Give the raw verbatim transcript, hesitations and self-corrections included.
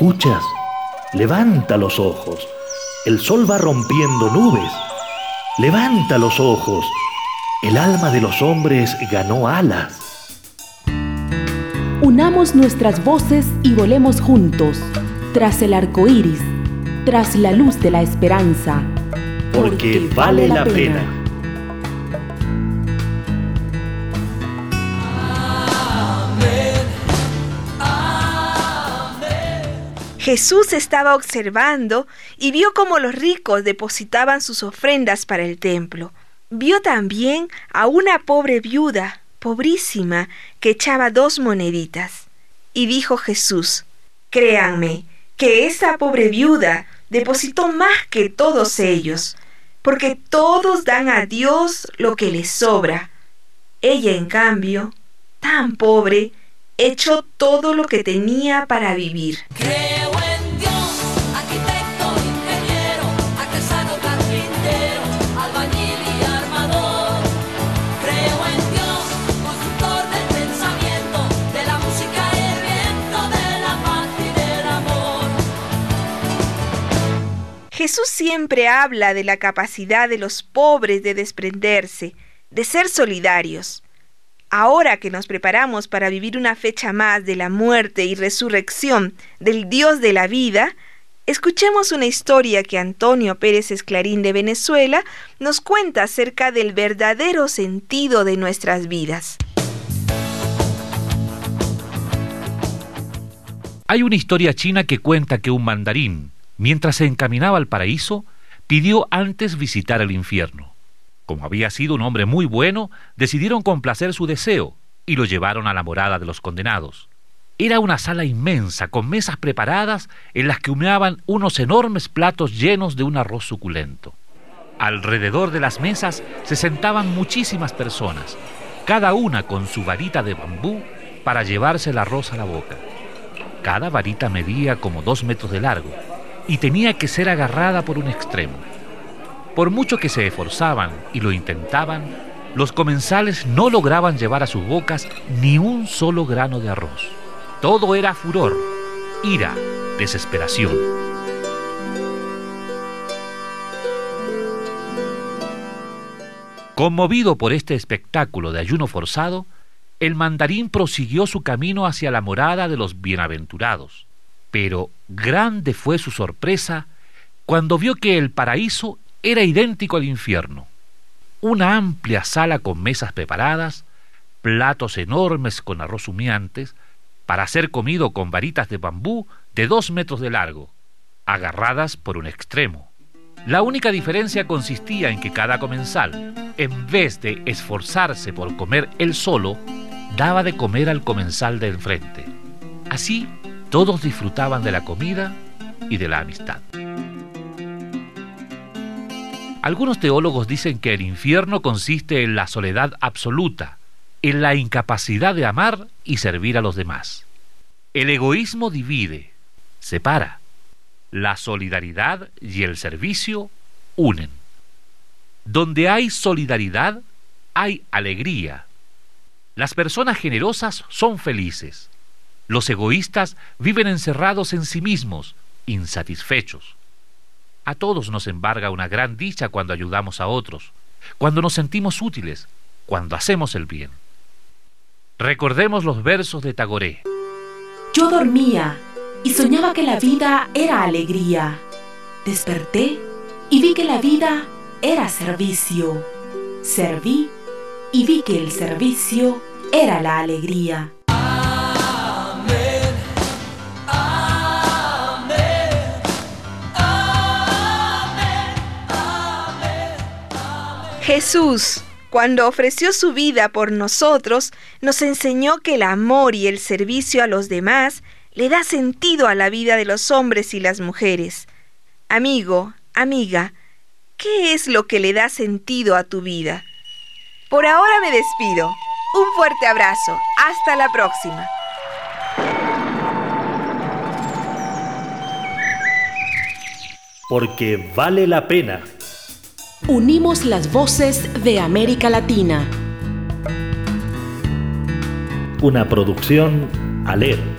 escuchas? Levanta los ojos. El sol va rompiendo nubes. Levanta los ojos. El alma de los hombres ganó alas. Unamos nuestras voces y volemos juntos, tras el arco iris, tras la luz de la esperanza. Porque, porque vale la pena. pena. Jesús estaba observando y vio cómo los ricos depositaban sus ofrendas para el templo. Vio también a una pobre viuda, pobrísima, que echaba dos moneditas. Y dijo Jesús: créanme, que esa pobre viuda depositó más que todos ellos, porque todos dan a Dios lo que les sobra. Ella, en cambio, tan pobre, echó todo lo que tenía para vivir. Creo en Dios, arquitecto, ingeniero, artesano, carpintero, albañil y armador. Creo en Dios, constructor del pensamiento, de la música y el viento, de la paz y del amor. Jesús siempre habla de la capacidad de los pobres de desprenderse, de ser solidarios. Ahora que nos preparamos para vivir una fecha más de la muerte y resurrección del Dios de la vida, escuchemos una historia que Antonio Pérez Esclarín de Venezuela nos cuenta acerca del verdadero sentido de nuestras vidas. Hay una historia china que cuenta que un mandarín, mientras se encaminaba al paraíso, pidió antes visitar el infierno. Como había sido un hombre muy bueno, decidieron complacer su deseo y lo llevaron a la morada de los condenados. Era una sala inmensa, con mesas preparadas en las que humeaban unos enormes platos llenos de un arroz suculento. Alrededor de las mesas se sentaban muchísimas personas, cada una con su varita de bambú para llevarse el arroz a la boca. Cada varita medía como dos metros de largo y tenía que ser agarrada por un extremo. Por mucho que se esforzaban y lo intentaban, los comensales no lograban llevar a sus bocas ni un solo grano de arroz. Todo era furor, ira, desesperación. Conmovido por este espectáculo de ayuno forzado, el mandarín prosiguió su camino hacia la morada de los bienaventurados. Pero grande fue su sorpresa cuando vio que el paraíso era idéntico al infierno. Una amplia sala con mesas preparadas, platos enormes con arroz humeantes, para ser comido con varitas de bambú de dos metros de largo, agarradas por un extremo. La única diferencia consistía en que cada comensal, en vez de esforzarse por comer él solo, daba de comer al comensal de enfrente. Así, todos disfrutaban de la comida y de la amistad. Algunos teólogos dicen que el infierno consiste en la soledad absoluta, en la incapacidad de amar y servir a los demás. El egoísmo divide, separa. La solidaridad y el servicio unen. Donde hay solidaridad, hay alegría. Las personas generosas son felices. Los egoístas viven encerrados en sí mismos, insatisfechos. A todos nos embarga una gran dicha cuando ayudamos a otros, cuando nos sentimos útiles, cuando hacemos el bien. Recordemos los versos de Tagore. Yo dormía y soñaba que la vida era alegría. Desperté y vi que la vida era servicio. Serví y vi que el servicio era la alegría. Jesús, cuando ofreció su vida por nosotros, nos enseñó que el amor y el servicio a los demás le da sentido a la vida de los hombres y las mujeres. Amigo, amiga, ¿qué es lo que le da sentido a tu vida? Por ahora me despido. Un fuerte abrazo. Hasta la próxima. Porque vale la pena. Unimos las voces de América Latina. Una producción Aler.